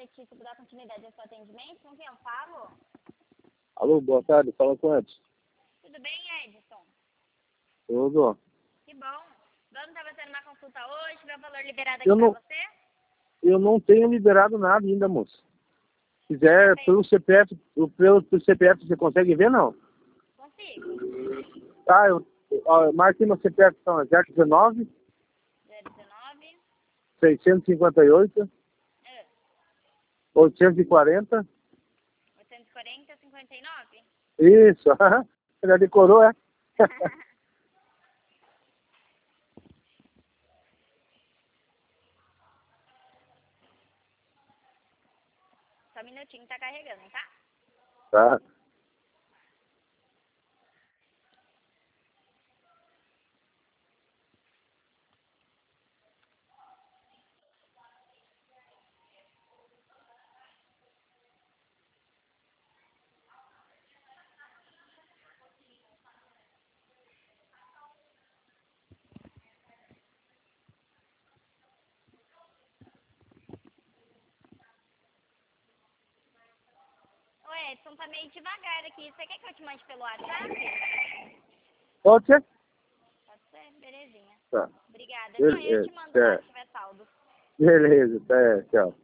Letícia, para dar continuidade ao seu atendimento. Com quem eu falo? Alô, boa tarde, fala com o Edson. Tudo bem, Edson? Tudo. Que bom. Vamos estar fazendo uma consulta hoje, meu valor liberado aqui para você? Eu não tenho liberado nada ainda, moço. Se quiser, pelo CPF, pelo CPF, você consegue ver, não? Consigo. Tá, eu marquei meu CPF, então, é 019 019 658 840. 840 59? Isso, você já decorou, é? Só um minutinho, tá carregando, tá? Tá. Ô Edson, tá meio devagar aqui. Você quer que eu te mande pelo WhatsApp? Pode ser? Pode ser? Belezinha. Tá. Obrigada. Não, eu te mando lá se tiver saldo. Beleza, tá, tchau.